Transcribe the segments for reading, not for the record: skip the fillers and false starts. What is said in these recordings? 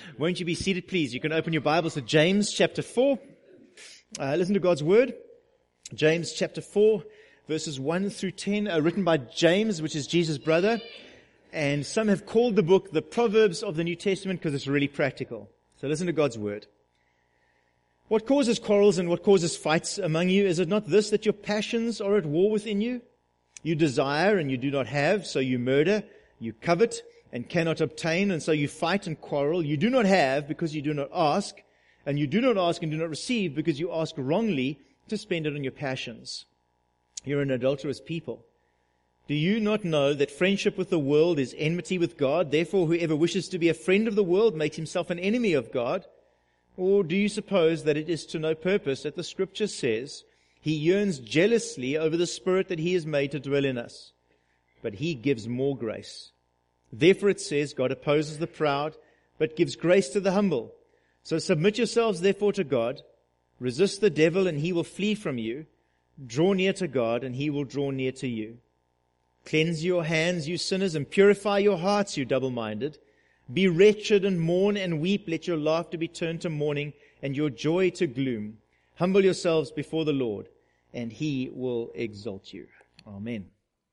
Won't you be seated, please? You can open your Bibles to James chapter 4. Listen to God's word. James chapter 4, verses 1 through 10, written by James, which is Jesus' brother. And some have called the book the Proverbs of the New Testament because it's really practical. So listen to God's word. What causes quarrels and what causes fights among you? Is it not this, that your passions are at war within you? You desire and you do not have, so you murder. You covet and cannot obtain, and so you fight and quarrel. You do not have because you do not ask, and you do not ask and do not receive because you ask wrongly to spend it on your passions. You're an adulterous people. Do you not know that friendship with the world is enmity with God? Therefore, whoever wishes to be a friend of the world makes himself an enemy of God. Or do you suppose that it is to no purpose that the Scripture says, He yearns jealously over the Spirit that He has made to dwell in us? But He gives more grace. Therefore it says, God opposes the proud, but gives grace to the humble. So submit yourselves therefore to God. Resist the devil, and he will flee from you. Draw near to God, and He will draw near to you. Cleanse your hands, you sinners, and purify your hearts, you double-minded. Be wretched and mourn and weep. Let your laughter be turned to mourning, and your joy to gloom. Humble yourselves before the Lord, and He will exalt you. Amen.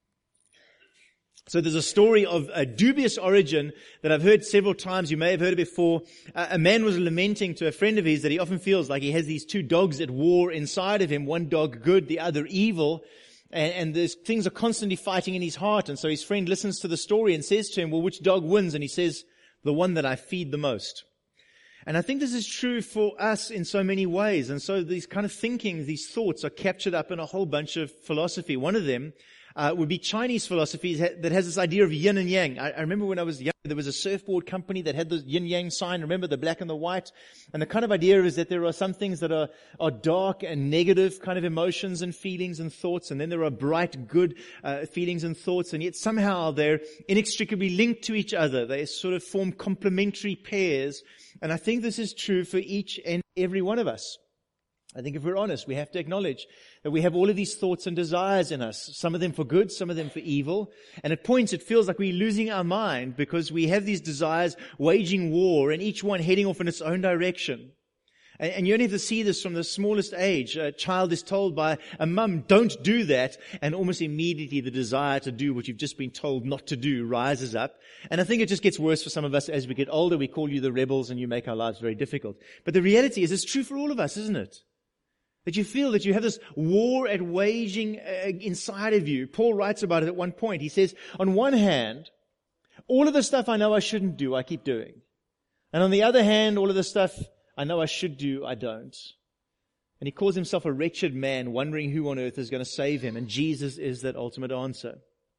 So there's a story of a dubious origin that I've heard several times. You may have heard it before. A man was lamenting to a friend of his that he often feels like he has these two dogs at war inside of him, one dog good, the other evil. And these things are constantly fighting in his heart. And so his friend listens to the story and says to him, well, which dog wins? And he says, the one that I feed the most. And I think this is true for us in so many ways. And so these kind of thinking, these thoughts are captured up in a whole bunch of philosophy. One of them would be Chinese philosophy that has this idea of yin and yang. I remember when I was young, there was a surfboard company that had the yin-yang sign. Remember the black and the white? And the kind of idea is that there are some things that are dark and negative kind of emotions and feelings and thoughts. And then there are bright, good feelings and thoughts. And yet somehow they're inextricably linked to each other. They sort of form complementary pairs. And I think this is true for each and every one of us. I think if we're honest, we have to acknowledge that we have all of these thoughts and desires in us, some of them for good, some of them for evil. And at points it feels like we're losing our mind because we have these desires waging war and each one heading off in its own direction. And you only have to see this from the smallest age. A child is told by a mum, don't do that, and almost immediately the desire to do what you've just been told not to do rises up. And I think it just gets worse for some of us as we get older. We call you the rebels and you make our lives very difficult. But the reality is it's true for all of us, isn't it? That you feel that you have this war at waging inside of you. Paul writes about it at one point. He says, on one hand, all of the stuff I know I shouldn't do, I keep doing. And on the other hand, all of the stuff I know I should do, I don't. And he calls himself a wretched man, wondering who on earth is going to save him. And Jesus is that ultimate answer.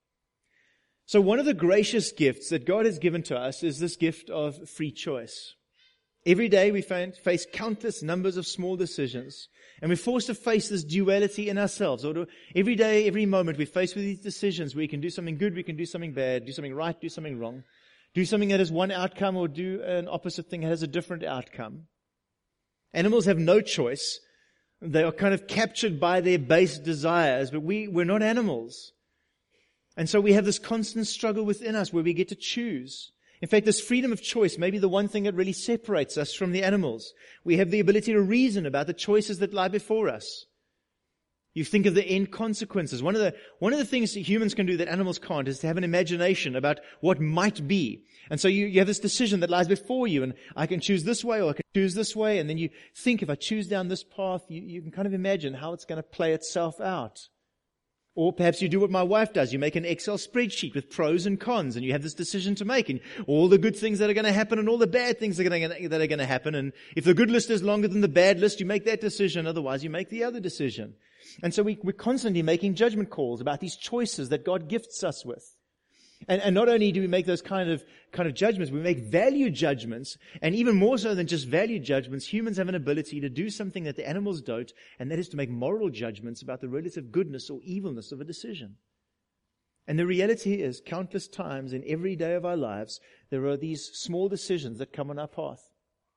So one of the gracious gifts that God has given to us is this gift of free choice. Every day we face countless numbers of small decisions. And we're forced to face this duality in ourselves. Every day, every moment, we're faced with these decisions where we can do something good, we can do something bad, do something right, do something wrong. Do something that has one outcome or do an opposite thing that has a different outcome. Animals have no choice. They are kind of captured by their base desires, but we're not animals. And so we have this constant struggle within us where we get to choose. In fact, this freedom of choice may be the one thing that really separates us from the animals. We have the ability to reason about the choices that lie before us. You think of the end consequences. One of the things that humans can do that animals can't is to have an imagination about what might be. And so you have this decision that lies before you, and I can choose this way or I can choose this way. And then you think, if I choose down this path, you can kind of imagine how it's going to play itself out. Or perhaps you do what my wife does. You make an Excel spreadsheet with pros and cons, and you have this decision to make, and all the good things that are going to happen and all the bad things that are going to happen. And if the good list is longer than the bad list, you make that decision. Otherwise, you make the other decision. And so we're constantly making judgment calls about these choices that God gifts us with. And not only do we make those kind of judgments, we make value judgments, and even more so than just value judgments, humans have an ability to do something that the animals don't, and that is to make moral judgments about the relative goodness or evilness of a decision. And the reality is, countless times in every day of our lives, there are these small decisions that come on our path.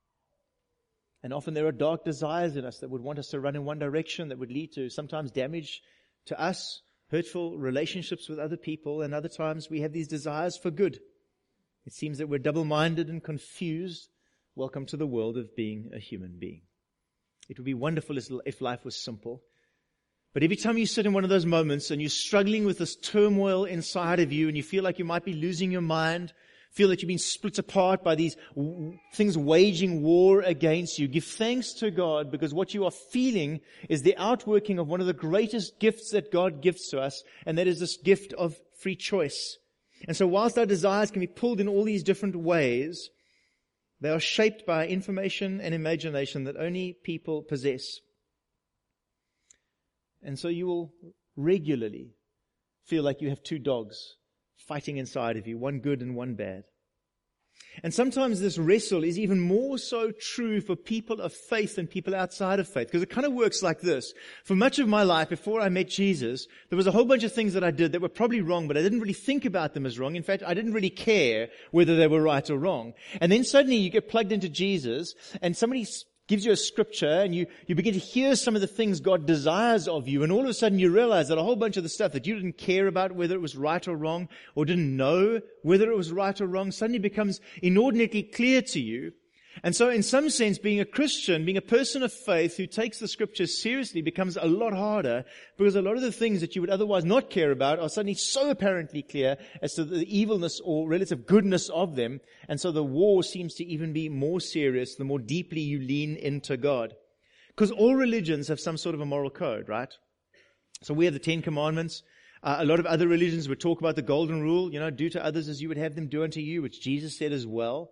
And often there are dark desires in us that would want us to run in one direction, that would lead to sometimes damage to us, hurtful relationships with other people, and other times we have these desires for good. It seems that we're double-minded and confused, welcome to the world of being a human being. It would be wonderful if life was simple. But every time you sit in one of those moments and you're struggling with this turmoil inside of you and you feel like you might be losing your mind, feel that you've been split apart by these things waging war against you, give thanks to God, because what you are feeling is the outworking of one of the greatest gifts that God gives to us, and that is this gift of free choice. And so whilst our desires can be pulled in all these different ways, they are shaped by information and imagination that only people possess. And so you will regularly feel like you have two dogs fighting inside of you, one good and one bad. And sometimes this wrestle is even more so true for people of faith than people outside of faith, because it kind of works like this. For much of my life, before I met Jesus, there was a whole bunch of things that I did that were probably wrong, but I didn't really think about them as wrong. In fact, I didn't really care whether they were right or wrong. And then suddenly you get plugged into Jesus, and somebody gives you a scripture, and you begin to hear some of the things God desires of you, and all of a sudden you realize that a whole bunch of the stuff that you didn't care about whether it was right or wrong, or didn't know whether it was right or wrong, suddenly becomes inordinately clear to you. And so in some sense, being a Christian, being a person of faith who takes the scriptures seriously becomes a lot harder, because a lot of the things that you would otherwise not care about are suddenly so apparently clear as to the evilness or relative goodness of them. And so the war seems to even be more serious the more deeply you lean into God. Because all religions have some sort of a moral code, right? So we have the 10 Commandments. A lot of other religions would talk about the golden rule, do to others as you would have them do unto you, which Jesus said as well.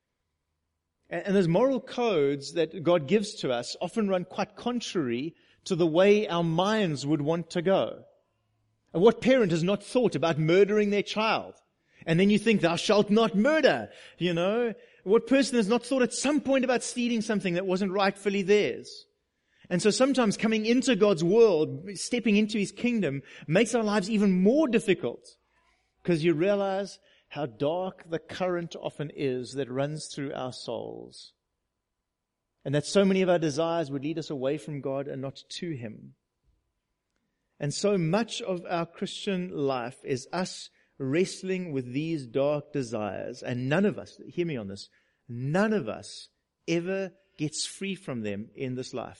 And those moral codes that God gives to us often run quite contrary to the way our minds would want to go. And what parent has not thought about murdering their child? And then you think, thou shalt not murder, What person has not thought at some point about stealing something that wasn't rightfully theirs? And so sometimes coming into God's world, stepping into His kingdom, makes our lives even more difficult, because you realize how dark the current often is that runs through our souls. And that so many of our desires would lead us away from God and not to Him. And so much of our Christian life is us wrestling with these dark desires. And none of us, hear me on this, none of us ever gets free from them in this life.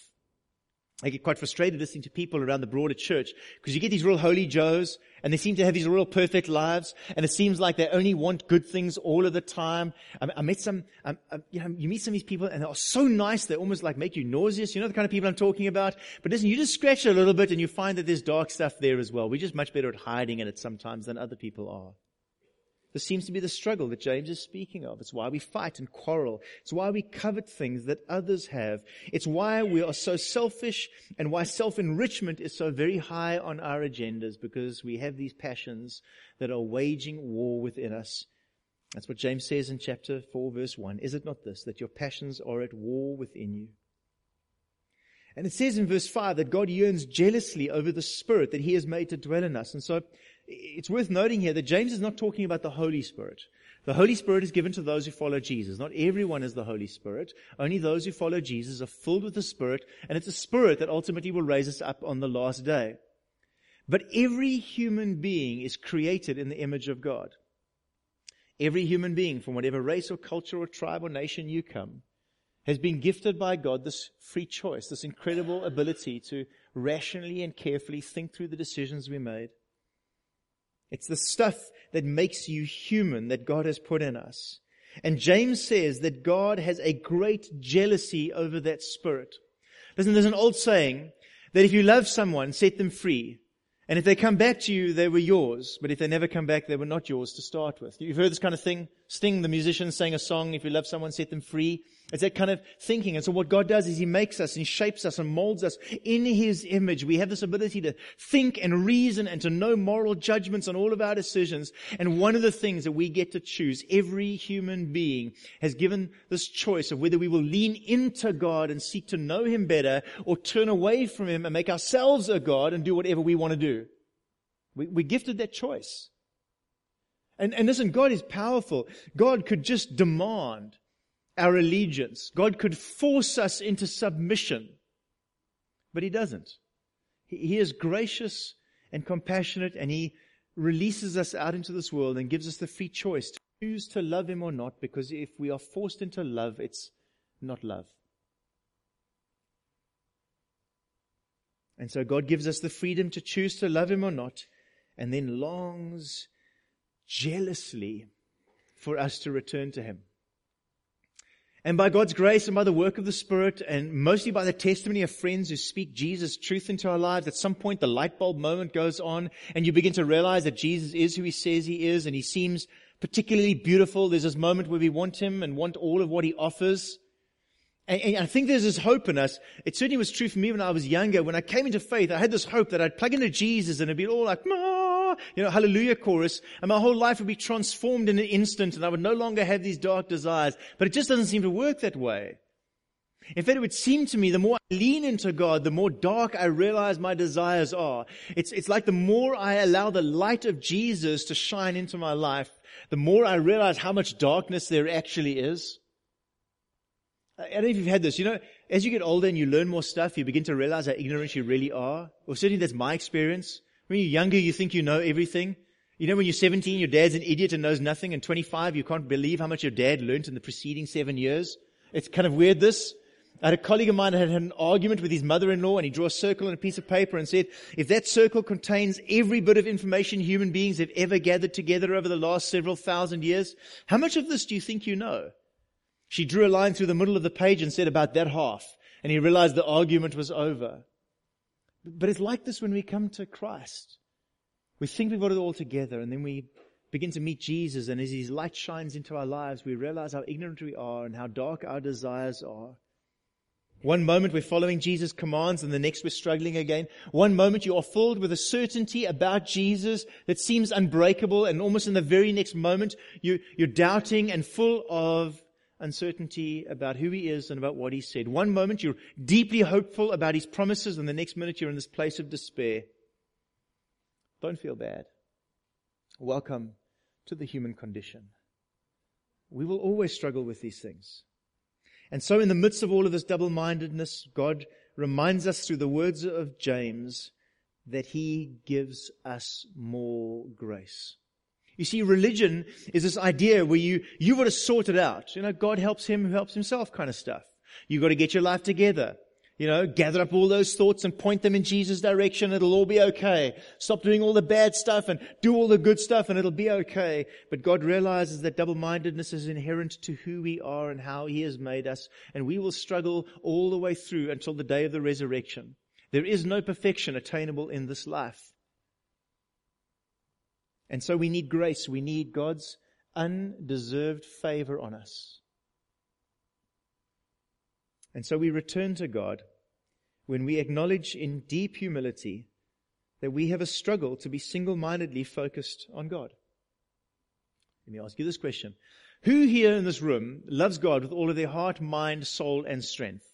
I get quite frustrated listening to people around the broader church, because you get these real holy Joes, and they seem to have these real perfect lives, and it seems like they only want good things all of the time. I met some, you meet some of these people, and they are so nice, they almost like make you nauseous. You know the kind of people I'm talking about? But listen, you just scratch it a little bit, and you find that there's dark stuff there as well. We're just much better at hiding in it sometimes than other people are. This seems to be the struggle that James is speaking of. It's why we fight and quarrel. It's why we covet things that others have. It's why we are so selfish, and why self-enrichment is so very high on our agendas, because we have these passions that are waging war within us. That's what James says in chapter 4, verse 1. Is it not this, that your passions are at war within you? And it says in verse 5 that God yearns jealously over the Spirit that He has made to dwell in us. And so it's worth noting here that James is not talking about the Holy Spirit. The Holy Spirit is given to those who follow Jesus. Not everyone is the Holy Spirit. Only those who follow Jesus are filled with the Spirit, and it's the Spirit that ultimately will raise us up on the last day. But every human being is created in the image of God. Every human being, from whatever race or culture or tribe or nation you come, has been gifted by God this free choice, this incredible ability to rationally and carefully think through the decisions we made. It's the stuff that makes you human that God has put in us. And James says that God has a great jealousy over that Spirit. Listen, there's an old saying that if you love someone, set them free. And if they come back to you, they were yours. But if they never come back, they were not yours to start with. You've heard this kind of thing? Sting, the musician, sang a song, if you love someone, set them free. It's that kind of thinking. And so what God does is He makes us and He shapes us and molds us in His image. We have this ability to think and reason and to know moral judgments on all of our decisions. And one of the things that we get to choose, every human being has given this choice of whether we will lean into God and seek to know Him better, or turn away from Him and make ourselves a God and do whatever we want to do. We're gifted that choice. And listen, God is powerful. God could just demand our allegiance. God could force us into submission. But He doesn't. He is gracious and compassionate, and He releases us out into this world and gives us the free choice to choose to love Him or not, because if we are forced into love, it's not love. And so God gives us the freedom to choose to love Him or not, and then longs jealously for us to return to Him. And by God's grace and by the work of the Spirit, and mostly by the testimony of friends who speak Jesus' truth into our lives, at some point the light bulb moment goes on and you begin to realize that Jesus is who He says He is, and He seems particularly beautiful. There's this moment where we want Him and want all of what He offers. And I think there's this hope in us. It certainly was true for me when I was younger. When I came into faith, I had this hope that I'd plug into Jesus and it'd be all like, hallelujah chorus, and my whole life would be transformed in an instant and I would no longer have these dark desires. But it just doesn't seem to work that way. In fact, it would seem to me the more I lean into God, the more dark I realize my desires are. It's like the more I allow the light of Jesus to shine into my life, the more I realize how much darkness there actually is. I don't know if you've had this. As you get older and you learn more stuff, you begin to realize how ignorant you really are. Or certainly that's my experience. When you're younger, you think you know everything. When you're 17, your dad's an idiot and knows nothing. And 25, you can't believe how much your dad learned in the preceding 7 years. It's kind of weird, this. I had a colleague of mine that had an argument with his mother-in-law, and he drew a circle on a piece of paper and said, if that circle contains every bit of information human beings have ever gathered together over the last several thousand years, how much of this do you think you know? She drew a line through the middle of the page and said about that half. And he realized the argument was over. But it's like this when we come to Christ. We think we've got it all together, and then we begin to meet Jesus, and as His light shines into our lives, we realize how ignorant we are and how dark our desires are. One moment we're following Jesus' commands, and the next we're struggling again. One moment you are filled with a certainty about Jesus that seems unbreakable, and almost in the very next moment you're doubting and full of uncertainty about who He is and about what He said. One moment you're deeply hopeful about His promises, and the next minute you're in this place of despair. Don't feel bad. Welcome to the human condition. We will always struggle with these things. And so in the midst of all of this double-mindedness, God reminds us through the words of James that He gives us more grace. You see, religion is this idea where you've got to sort it out. God helps him who helps himself kind of stuff. You've got to get your life together. Gather up all those thoughts and point them in Jesus' direction. It'll all be okay. Stop doing all the bad stuff and do all the good stuff and it'll be okay. But God realizes that double-mindedness is inherent to who we are and how He has made us. And we will struggle all the way through until the day of the resurrection. There is no perfection attainable in this life. And so we need grace. We need God's undeserved favor on us. And so we return to God when we acknowledge in deep humility that we have a struggle to be single-mindedly focused on God. Let me ask you this question. Who here in this room loves God with all of their heart, mind, soul, and strength?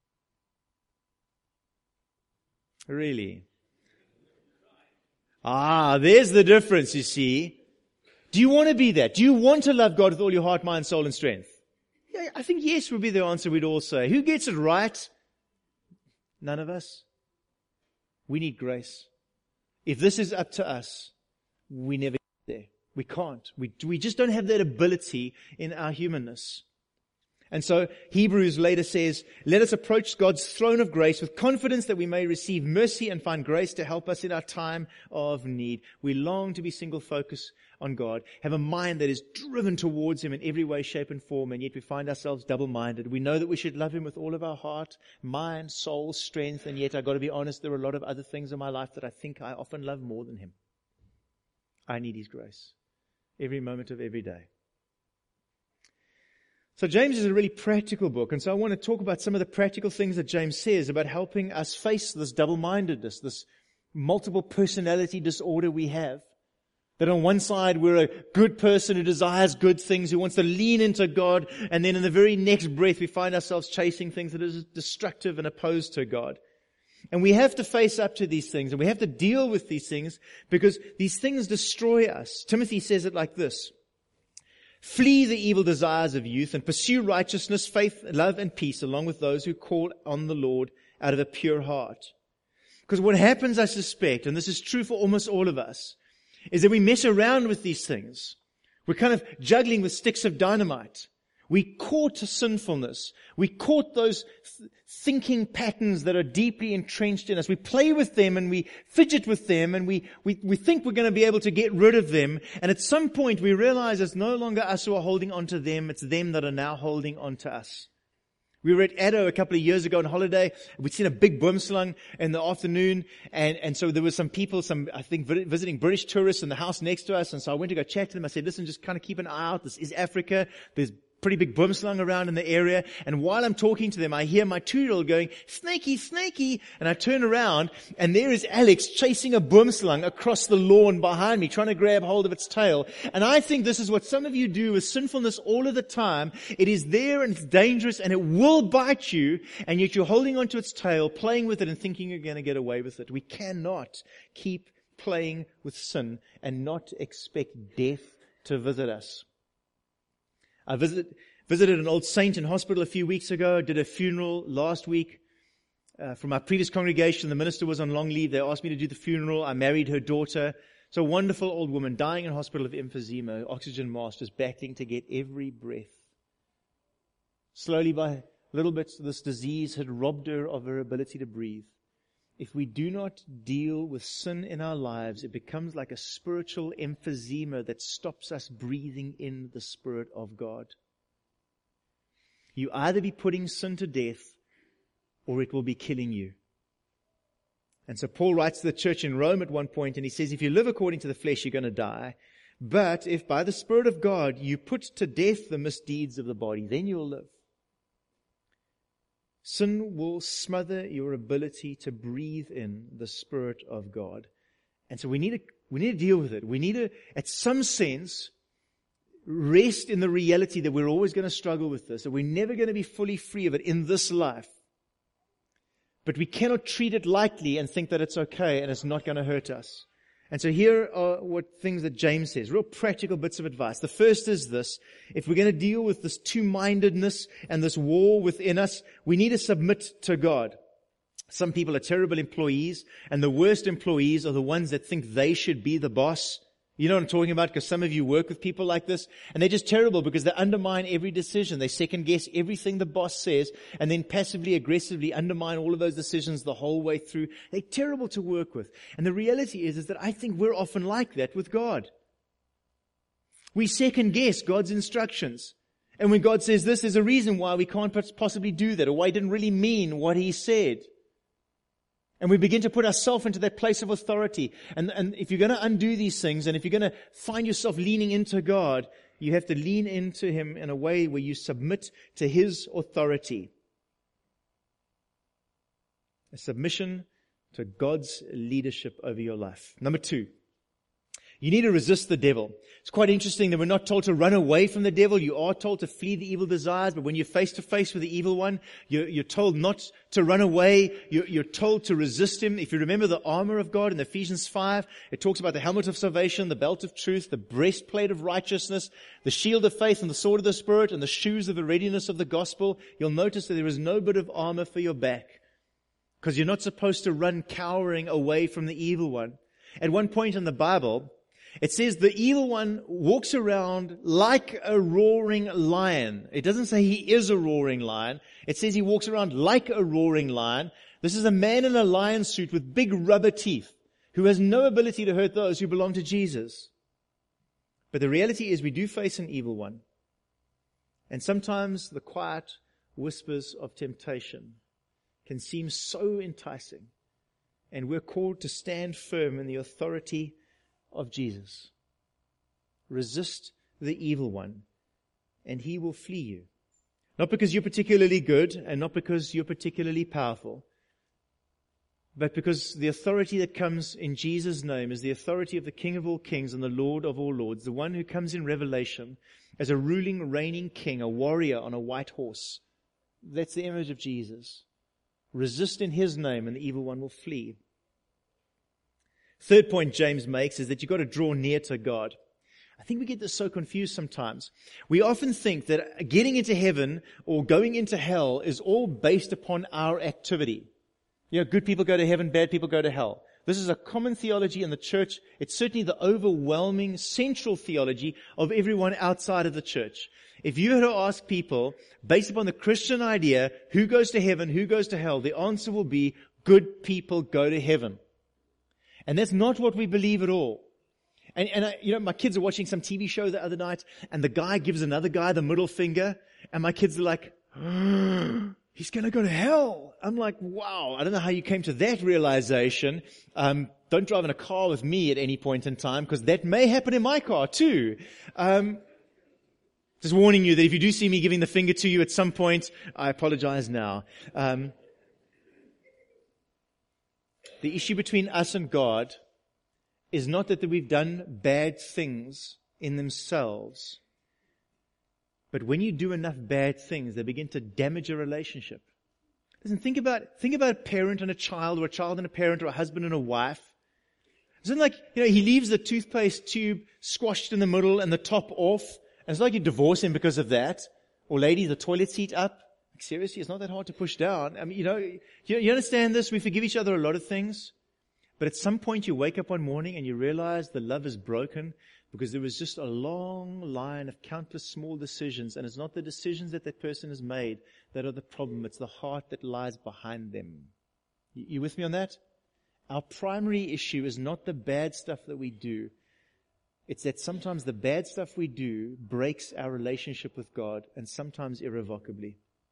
Really? There's the difference, you see. Do you want to be that? Do you want to love God with all your heart, mind, soul, and strength? Yeah, I think yes would be the answer we'd all say. Who gets it right? None of us. We need grace. If this is up to us, we never get there. We can't. We just don't have that ability in our humanness. And so Hebrews later says, let us approach God's throne of grace with confidence that we may receive mercy and find grace to help us in our time of need. We long to be single-focused on God, have a mind that is driven towards Him in every way, shape, and form, and yet we find ourselves double-minded. We know that we should love Him with all of our heart, mind, soul, strength, and yet I've got to be honest, there are a lot of other things in my life that I think I often love more than Him. I need His grace every moment of every day. So James is a really practical book, and so I want to talk about some of the practical things that James says about helping us face this double-mindedness, this multiple personality disorder we have. That on one side we're a good person who desires good things, who wants to lean into God, and then in the very next breath we find ourselves chasing things that are destructive and opposed to God. And we have to face up to these things, and we have to deal with these things because these things destroy us. Timothy says it like this. Flee the evil desires of youth and pursue righteousness, faith, love, and peace along with those who call on the Lord out of a pure heart. Because what happens, I suspect, and this is true for almost all of us, is that we mess around with these things. We're kind of juggling with sticks of dynamite. We court sinfulness. We court those thinking patterns that are deeply entrenched in us. We play with them and we fidget with them and we think we're going to be able to get rid of them. And at some point we realize it's no longer us who are holding on to them. It's them that are now holding on to us. We were at Addo a couple of years ago on holiday. We'd seen a big boomslang in the afternoon. And so there were some people, I think, visiting British tourists in the house next to us. And so I went to go chat to them. I said, listen, just kind of keep an eye out. This is Africa. There's pretty big boomslang around in the area. And while I'm talking to them, I hear my 2-year-old going, snakey, snakey. And I turn around and there is Alex chasing a boomslang across the lawn behind me, trying to grab hold of its tail. And I think this is what some of you do with sinfulness all of the time. It is there and it's dangerous and it will bite you. And yet you're holding onto its tail, playing with it and thinking you're going to get away with it. We cannot keep playing with sin and not expect death to visit us. I visited an old saint in hospital a few weeks ago, did a funeral last week from my previous congregation. The minister was on long leave. They asked me to do the funeral. I married her daughter. So a wonderful old woman dying in hospital of emphysema, oxygen mask, just battling to get every breath. Slowly by little bits, this disease had robbed her of her ability to breathe. If we do not deal with sin in our lives, it becomes like a spiritual emphysema that stops us breathing in the Spirit of God. You either be putting sin to death or it will be killing you. And so Paul writes to the church in Rome at one point and he says, if you live according to the flesh, you're going to die. But if by the Spirit of God you put to death the misdeeds of the body, then you'll live. Sin will smother your ability to breathe in the Spirit of God. And so we need to deal with it. We need to, at some sense, rest in the reality that we're always going to struggle with this, that we're never going to be fully free of it in this life. But we cannot treat it lightly and think that it's okay and it's not going to hurt us. And so here are what things that James says, real practical bits of advice. The first is this: if we're going to deal with this two-mindedness and this war within us, we need to submit to God. Some people are terrible employees, and the worst employees are the ones that think they should be the boss. You know what I'm talking about? Because some of you work with people like this, and they're just terrible because they undermine every decision. They second guess everything the boss says, and then passively, aggressively undermine all of those decisions the whole way through. They're terrible to work with. And the reality is that I think we're often like that with God. We second guess God's instructions. And when God says this, there's a reason why we can't possibly do that, or why He didn't really mean what He said. And we begin to put ourselves into that place of authority. And if you're going to undo these things, and if you're going to find yourself leaning into God, you have to lean into Him in a way where you submit to His authority. A submission to God's leadership over your life. Number 2, you need to resist the devil. It's quite interesting that we're not told to run away from the devil. You are told to flee the evil desires, but when you're face to face with the evil one, you're told not to run away. You're told to resist him. If you remember the armor of God in Ephesians 5, it talks about the helmet of salvation, the belt of truth, the breastplate of righteousness, the shield of faith and the sword of the Spirit, and the shoes of the readiness of the gospel. You'll notice that there is no bit of armor for your back, because you're not supposed to run cowering away from the evil one. At one point in the Bible, it says the evil one walks around like a roaring lion. It doesn't say he is a roaring lion. It says he walks around like a roaring lion. This is a man in a lion suit with big rubber teeth who has no ability to hurt those who belong to Jesus. But the reality is we do face an evil one. And sometimes the quiet whispers of temptation can seem so enticing. And we're called to stand firm in the authority of Jesus. Resist the evil one, and he will flee you. Not because you're particularly good, and not because you're particularly powerful, but because the authority that comes in Jesus' name is the authority of the King of all kings and the Lord of all lords, the one who comes in Revelation as a ruling, reigning king, a warrior on a white horse. That's the image of Jesus. Resist in his name, and the evil one will flee. Third point James makes is that you've got to draw near to God. I think we get this so confused sometimes. We often think that getting into heaven or going into hell is all based upon our activity. You know, good people go to heaven, bad people go to hell. This is a common theology in the church. It's certainly the overwhelming central theology of everyone outside of the church. If you were to ask people, based upon the Christian idea, who goes to heaven, who goes to hell, the answer will be, good people go to heaven. And that's not what we believe at all. And my kids are watching some TV show the other night, and the guy gives another guy the middle finger, and my kids are like, he's going to go to hell. I'm like, wow, I don't know how you came to that realization. Don't drive in a car with me at any point in time, because that may happen in my car too. Just warning you that if you do see me giving the finger to you at some point, I apologize now. The issue between us and God is not that we've done bad things in themselves, but when you do enough bad things, they begin to damage a relationship. Listen, think about a parent and a child, or a child and a parent, or a husband and a wife. Isn't it like, he leaves the toothpaste tube squashed in the middle and the top off, and it's like you divorce him because of that. Or lady, the toilet seat up. Like, seriously, it's not that hard to push down. I mean, you understand this? We forgive each other a lot of things. But at some point you wake up one morning and you realize the love is broken because there was just a long line of countless small decisions, and it's not the decisions that person has made that are the problem. It's the heart that lies behind them. You with me on that? Our primary issue is not the bad stuff that we do. It's that sometimes the bad stuff we do breaks our relationship with God, and sometimes irrevocably.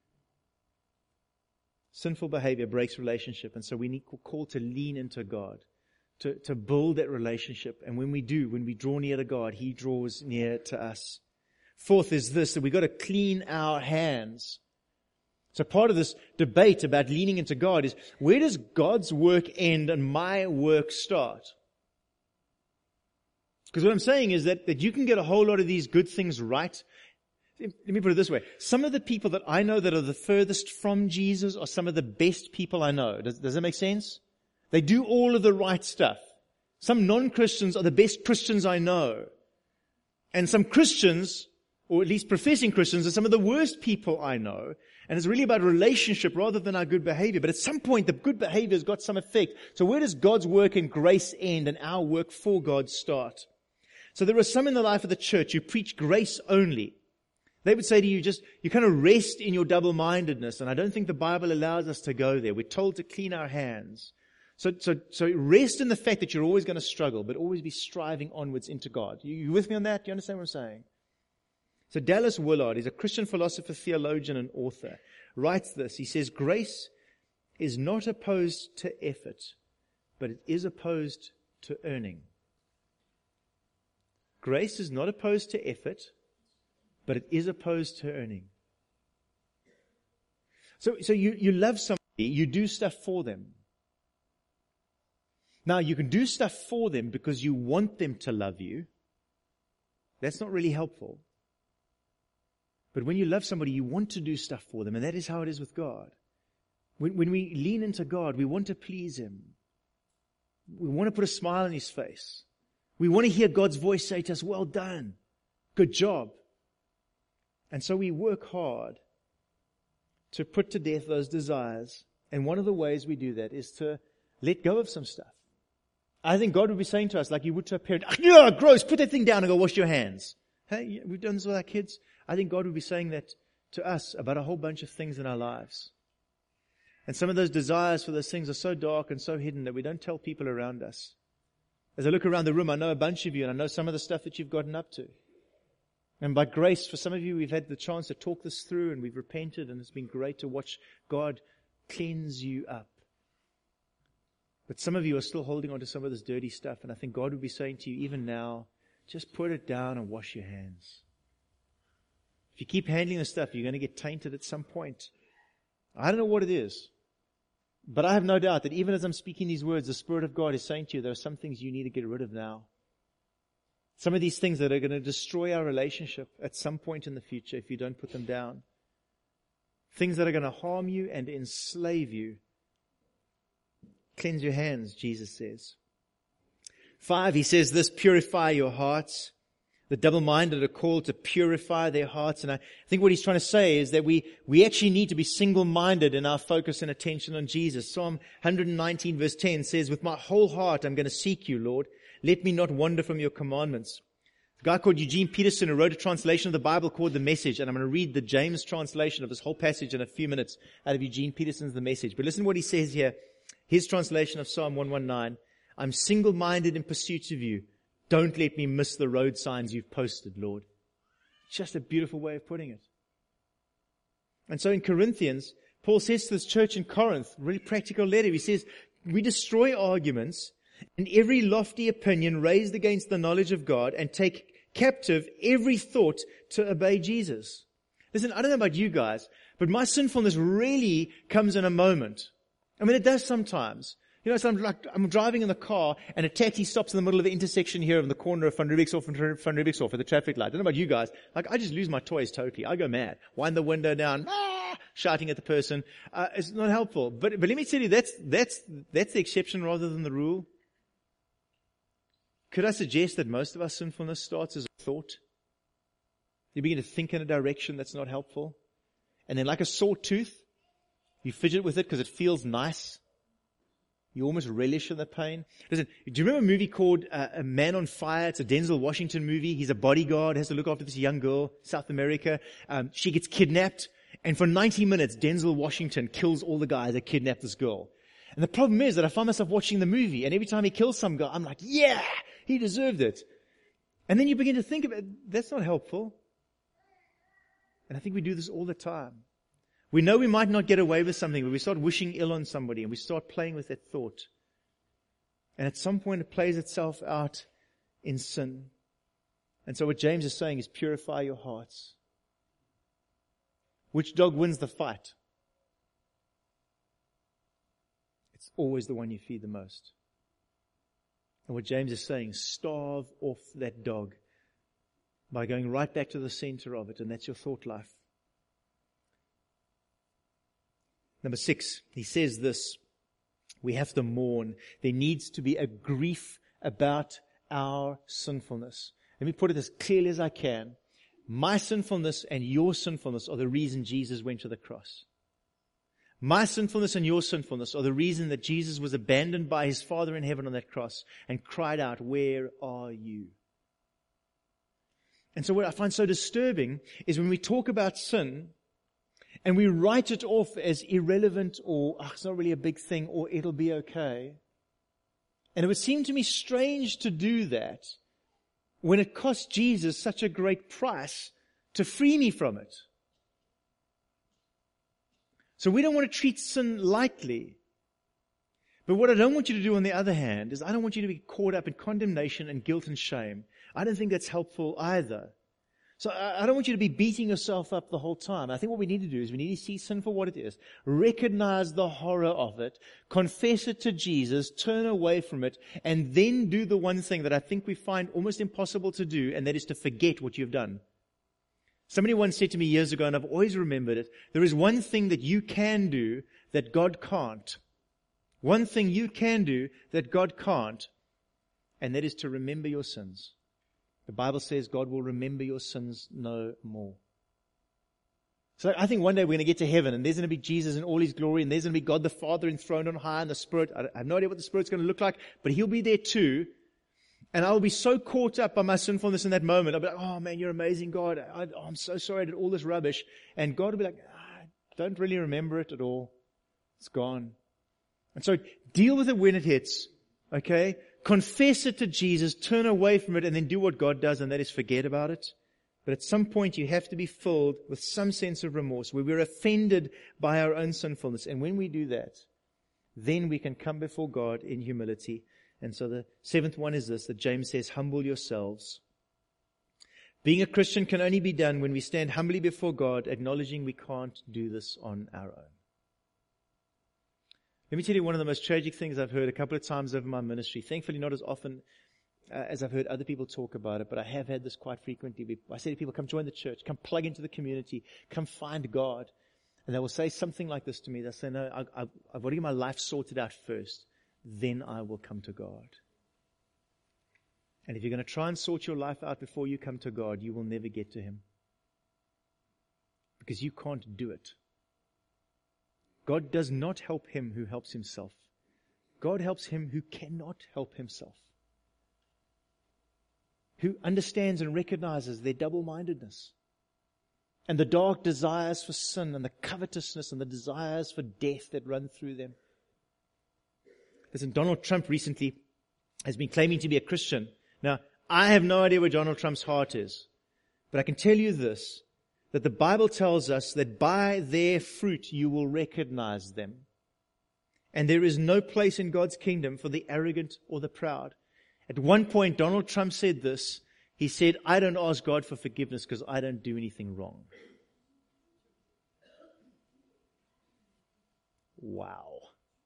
Sinful behavior breaks relationship, and so we called to lean into God, to build that relationship. And when we draw near to God, He draws near to us. Fourth is this, that we've got to clean our hands. So part of this debate about leaning into God is, where does God's work end and my work start? Because what I'm saying is that you can get a whole lot of these good things right. Let me put it this way. Some of the people that I know that are the furthest from Jesus are some of the best people I know. Does that make sense? They do all of the right stuff. Some non-Christians are the best Christians I know. And some Christians, or at least professing Christians, are some of the worst people I know. And it's really about relationship rather than our good behavior. But at some point, the good behavior has got some effect. So where does God's work and grace end and our work for God start? So there are some in the life of the church who preach grace only. They would say to you, you kind of rest in your double-mindedness. And I don't think the Bible allows us to go there. We're told to clean our hands. So rest in the fact that you're always going to struggle, but always be striving onwards into God. You with me on that? Do you understand what I'm saying? So Dallas Willard, he's a Christian philosopher, theologian, and author, writes this. He says, grace is not opposed to effort, but it is opposed to earning. Grace is not opposed to effort, but it is opposed to earning. So you love somebody, you do stuff for them. Now, you can do stuff for them because you want them to love you. That's not really helpful. But when you love somebody, you want to do stuff for them, and that is how it is with God. When we lean into God, we want to please Him. We want to put a smile on His face. We want to hear God's voice say to us, well done, good job. And so we work hard to put to death those desires. And one of the ways we do that is to let go of some stuff. I think God would be saying to us, like He would to a parent, yeah, gross, put that thing down and go wash your hands. Hey, we've done this with our kids. I think God would be saying that to us about a whole bunch of things in our lives. And some of those desires for those things are so dark and so hidden that we don't tell people around us. As I look around the room, I know a bunch of you, and I know some of the stuff that you've gotten up to. And by grace, for some of you, we've had the chance to talk this through, and we've repented, and it's been great to watch God cleanse you up. But some of you are still holding on to some of this dirty stuff, and I think God would be saying to you, even now, just put it down and wash your hands. If you keep handling this stuff, you're going to get tainted at some point. I don't know what it is, but I have no doubt that even as I'm speaking these words, the Spirit of God is saying to you, there are some things you need to get rid of now. Some of these things that are going to destroy our relationship at some point in the future if you don't put them down. Things that are going to harm you and enslave you. Cleanse your hands, Jesus says. 5, He says this, purify your hearts. The double-minded are called to purify their hearts. And I think what he's trying to say is that we actually need to be single-minded in our focus and attention on Jesus. Psalm 119 verse 10 says, with my whole heart I'm going to seek you, Lord. Let me not wander from your commandments. A guy called Eugene Peterson who wrote a translation of the Bible called The Message. And I'm going to read the James translation of this whole passage in a few minutes out of Eugene Peterson's The Message. But listen to what he says here. His translation of Psalm 119. I'm single-minded in pursuit of you. Don't let me miss the road signs you've posted, Lord. Just a beautiful way of putting it. And so in Corinthians, Paul says to this church in Corinth, really practical letter, he says, we destroy arguments and every lofty opinion raised against the knowledge of God and take captive every thought to obey Jesus. Listen, I don't know about you guys, but my sinfulness really comes in a moment. I mean, it does sometimes. You know, so I'm driving in the car and a taxi stops in the middle of the intersection here in the corner of Van Riebeekshof and Van Riebeekshof at the traffic light. I don't know about you guys. I just lose my toys totally. I go mad. Wind the window down, shouting at the person. It's not helpful. But let me tell you, that's the exception rather than the rule. Could I suggest that most of our sinfulness starts as a thought? You begin to think in a direction that's not helpful. And then like a sore tooth, you fidget with it because it feels nice. You almost relish in the pain. Listen, do you remember a movie called A Man on Fire? It's a Denzel Washington movie. He's a bodyguard, has to look after this young girl, South America. She gets kidnapped, and for 90 minutes, Denzel Washington kills all the guys that kidnapped this girl. And the problem is that I find myself watching the movie, and every time he kills some guy, I'm like, yeah, he deserved it. And then you begin to think about it. That's not helpful. And I think we do this all the time. We know we might not get away with something, but we start wishing ill on somebody and we start playing with that thought. And at some point it plays itself out in sin. And so what James is saying is purify your hearts. Which dog wins the fight? It's always the one you feed the most. And what James is saying is starve off that dog by going right back to the center of it, and that's your thought life. Number 6, he says this, we have to mourn. There needs to be a grief about our sinfulness. Let me put it as clearly as I can. My sinfulness and your sinfulness are the reason Jesus went to the cross. My sinfulness and your sinfulness are the reason that Jesus was abandoned by his Father in heaven on that cross and cried out, where are you? And so what I find so disturbing is when we talk about sin, and we write it off as irrelevant or it's not really a big thing or it'll be okay. And it would seem to me strange to do that when it cost Jesus such a great price to free me from it. So we don't want to treat sin lightly. But what I don't want you to do on the other hand is I don't want you to be caught up in condemnation and guilt and shame. I don't think that's helpful either. So I don't want you to be beating yourself up the whole time. I think what we need to do is we need to see sin for what it is, recognize the horror of it, confess it to Jesus, turn away from it, and then do the one thing that I think we find almost impossible to do, and that is to forget what you've done. Somebody once said to me years ago, and I've always remembered it, there is one thing that you can do that God can't. One thing you can do that God can't, and that is to remember your sins. The Bible says God will remember your sins no more. So I think one day we're going to get to heaven and there's going to be Jesus in all his glory and there's going to be God the Father enthroned on high and the Spirit. I have no idea what the Spirit's going to look like, but he'll be there too. And I will be so caught up by my sinfulness in that moment. I'll be like, oh man, you're amazing, God. I'm so sorry I did all this rubbish. And God will be like, I don't really remember it at all. It's gone. And so deal with it when it hits. Okay? Confess it to Jesus, turn away from it, and then do what God does, and that is forget about it. But at some point you have to be filled with some sense of remorse, where we're offended by our own sinfulness. And when we do that, then we can come before God in humility. And so the 7th one is this, that James says, humble yourselves. Being a Christian can only be done when we stand humbly before God, acknowledging we can't do this on our own. Let me tell you one of the most tragic things I've heard a couple of times over my ministry. Thankfully, not as often as I've heard other people talk about it, but I have had this quite frequently. I say to people, come join the church, come plug into the community, come find God. And they will say something like this to me. They'll say, no, I've got to get my life sorted out first. Then I will come to God. And if you're going to try and sort your life out before you come to God, you will never get to Him. Because you can't do it. God does not help him who helps himself. God helps him who cannot help himself. Who understands and recognizes their double-mindedness. And the dark desires for sin and the covetousness and the desires for death that run through them. Listen, Donald Trump recently has been claiming to be a Christian. Now, I have no idea where Donald Trump's heart is. But I can tell you this, that the Bible tells us that by their fruit you will recognize them. And there is no place in God's kingdom for the arrogant or the proud. At one point, Donald Trump said this. He said, I don't ask God for forgiveness because I don't do anything wrong. Wow.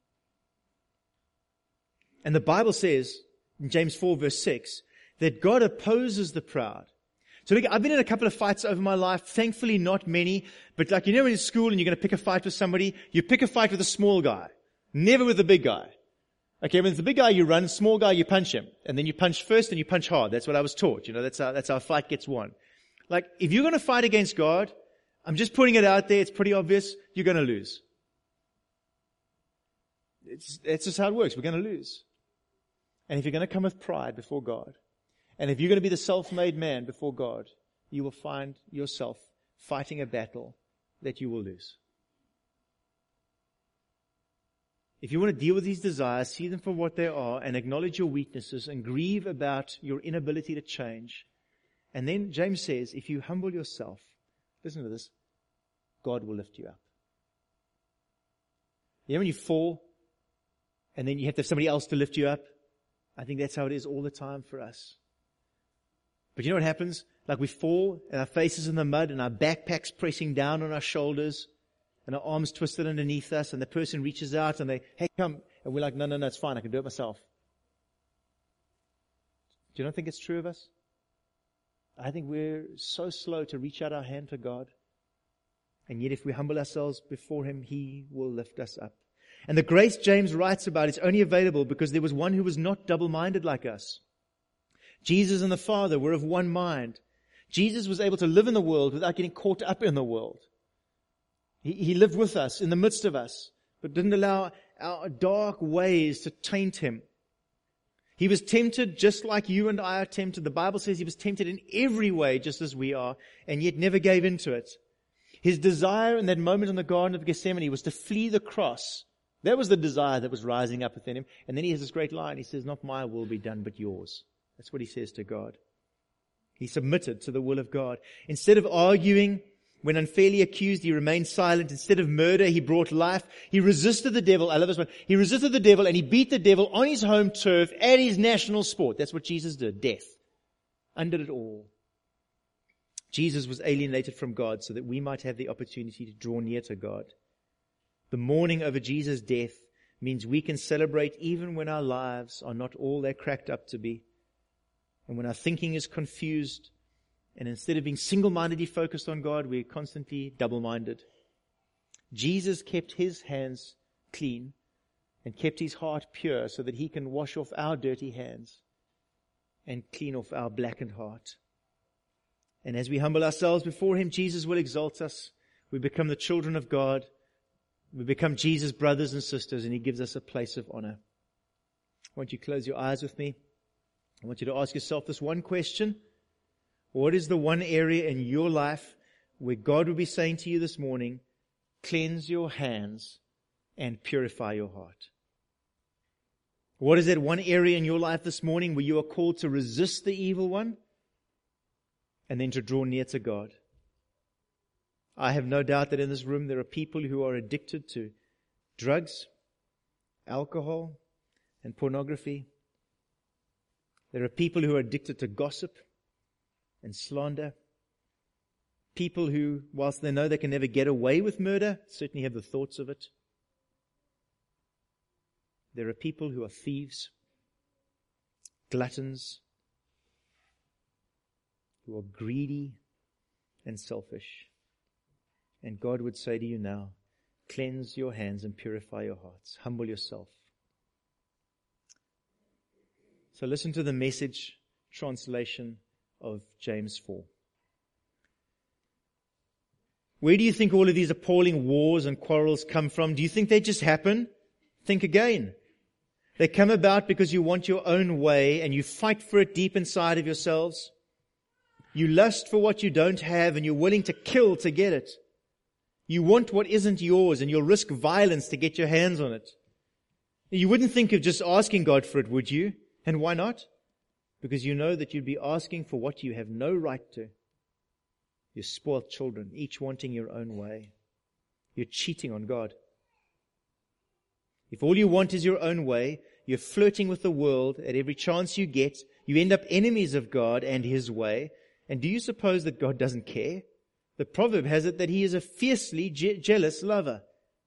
And the Bible says, in James 4 verse 6, that God opposes the proud. So look, I've been in a couple of fights over my life, thankfully not many, but like, you know, when in school and you're going to pick a fight with somebody, you pick a fight with a small guy, never with the big guy. Okay, when it's the big guy, you run, small guy, you punch him. And then you punch first and you punch hard. That's what I was taught. You know, that's how a fight gets won. Like, if you're going to fight against God, I'm just putting it out there, it's pretty obvious, you're going to lose. It's just how it works. We're going to lose. And if you're going to come with pride before God, and if you're going to be the self-made man before God, you will find yourself fighting a battle that you will lose. If you want to deal with these desires, see them for what they are, and acknowledge your weaknesses, and grieve about your inability to change. And then James says, if you humble yourself, listen to this, God will lift you up. You know when you fall, and then you have to have somebody else to lift you up? I think that's how it is all the time for us. But you know what happens? Like we fall, and our face is in the mud, and our backpack's pressing down on our shoulders, and our arms twisted underneath us, and the person reaches out and they, hey, come. And we're like, no, it's fine. I can do it myself. Do you not think it's true of us? I think we're so slow to reach out our hand to God. And yet if we humble ourselves before Him, He will lift us up. And the grace James writes about is only available because there was one who was not double-minded like us. Jesus and the Father were of one mind. Jesus was able to live in the world without getting caught up in the world. He lived with us, in the midst of us, but didn't allow our dark ways to taint Him. He was tempted just like you and I are tempted. The Bible says He was tempted in every way just as we are, and yet never gave in to it. His desire in that moment in the Garden of Gethsemane was to flee the cross. That was the desire that was rising up within Him. And then He has this great line. He says, not my will be done, but yours. That's what He says to God. He submitted to the will of God. Instead of arguing, when unfairly accused, He remained silent. Instead of murder, He brought life. He resisted the devil. I love this one. He resisted the devil and He beat the devil on His home turf at His national sport. That's what Jesus did. Death. Undid it all. Jesus was alienated from God so that we might have the opportunity to draw near to God. The mourning over Jesus' death means we can celebrate even when our lives are not all they're cracked up to be. And when our thinking is confused, and instead of being single-mindedly focused on God, we're constantly double-minded. Jesus kept His hands clean and kept His heart pure so that He can wash off our dirty hands and clean off our blackened heart. And as we humble ourselves before Him, Jesus will exalt us. We become the children of God. We become Jesus' brothers and sisters, and He gives us a place of honor. I want you to close your eyes with me. I want you to ask yourself this one question. What is the one area in your life where God will be saying to you this morning, cleanse your hands and purify your heart? What is that one area in your life this morning where you are called to resist the evil one and then to draw near to God? I have no doubt that in this room there are people who are addicted to drugs, alcohol, and pornography. There are people who are addicted to gossip and slander. People who, whilst they know they can never get away with murder, certainly have the thoughts of it. There are people who are thieves, gluttons, who are greedy and selfish. And God would say to you now, cleanse your hands and purify your hearts. Humble yourself. So listen to the message translation of James 4. Where do you think all of these appalling wars and quarrels come from? Do you think they just happen? Think again. They come about because you want your own way and you fight for it deep inside of yourselves. You lust for what you don't have and you're willing to kill to get it. You want what isn't yours and you'll risk violence to get your hands on it. You wouldn't think of just asking God for it, would you? And why not? Because you know that you'd be asking for what you have no right to. You're spoiled children, each wanting your own way. You're cheating on God. If all you want is your own way, you're flirting with the world at every chance you get. You end up enemies of God and His way. And do you suppose that God doesn't care? The proverb has it that He is a fiercely jealous lover.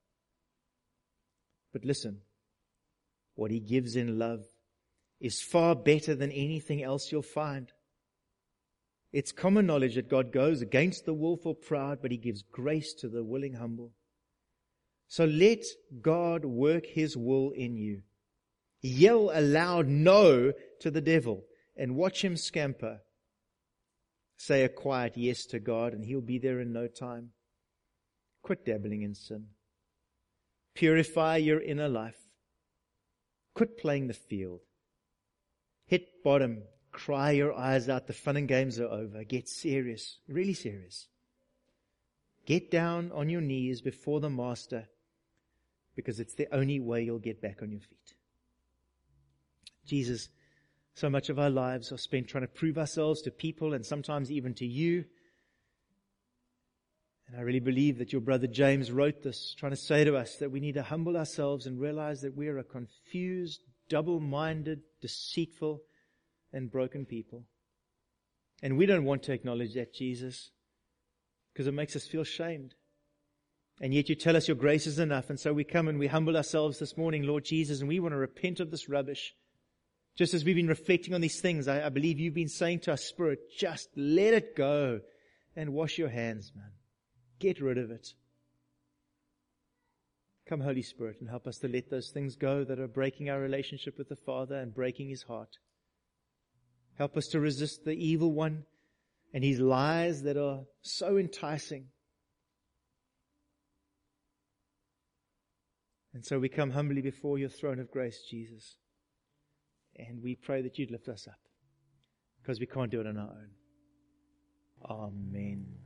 But listen, what He gives in love is far better than anything else you'll find. It's common knowledge that God goes against the willful proud, but He gives grace to the willing humble. So let God work His will in you. Yell a loud no to the devil and watch him scamper. Say a quiet yes to God and He'll be there in no time. Quit dabbling in sin. Purify your inner life. Quit playing the field. Hit bottom. Cry your eyes out. The fun and games are over. Get serious. Really serious. Get down on your knees before the Master, because it's the only way you'll get back on your feet. Jesus, so much of our lives are spent trying to prove ourselves to people and sometimes even to You. And I really believe that your brother James wrote this, trying to say to us that we need to humble ourselves and realize that we're a confused, double-minded, deceitful, and broken people. And we don't want to acknowledge that, Jesus, because it makes us feel shamed. And yet You tell us Your grace is enough. And so we come and we humble ourselves this morning, Lord Jesus, and we want to repent of this rubbish. Just as we've been reflecting on these things, I believe You've been saying to our spirit, just let it go and wash your hands, man. Get rid of it. Come, Holy Spirit, and help us to let those things go that are breaking our relationship with the Father and breaking His heart. Help us to resist the evil one and his lies that are so enticing. And so we come humbly before Your throne of grace, Jesus. And we pray that You'd lift us up, because we can't do it on our own. Amen.